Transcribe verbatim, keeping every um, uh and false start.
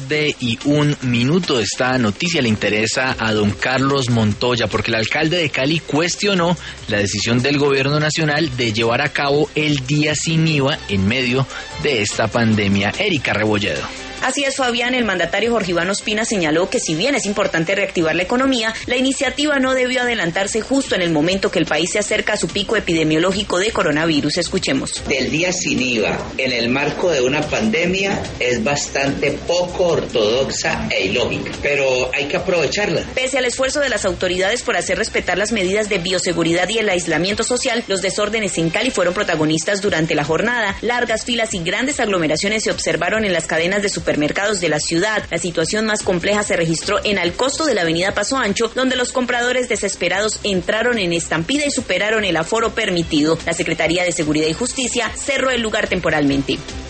tarde y un minuto. Esta noticia le interesa a don Carlos Montoya porque el alcalde de Cali cuestionó la decisión del gobierno nacional de llevar a cabo el día sin I V A en medio de esta pandemia. Erika Rebolledo. Así es, Fabián, el mandatario Jorge Iván Ospina señaló que si bien es importante reactivar la economía, la iniciativa no debió adelantarse justo en el momento que el país se acerca a su pico epidemiológico de coronavirus. Escuchemos. Del día sin I V A en el marco de una pandemia es bastante poco ortodoxa e ilógica, pero hay que aprovecharla. Pese al esfuerzo de las autoridades por hacer respetar las medidas de bioseguridad y el aislamiento social, los desórdenes en Cali fueron protagonistas durante la jornada. Largas filas y grandes aglomeraciones se observaron en las cadenas de supermercados supermercados de la ciudad. La situación más compleja se registró en Al Costo de la avenida Paso Ancho, donde los compradores desesperados entraron en estampida y superaron el aforo permitido. La Secretaría de Seguridad y Justicia cerró el lugar temporalmente.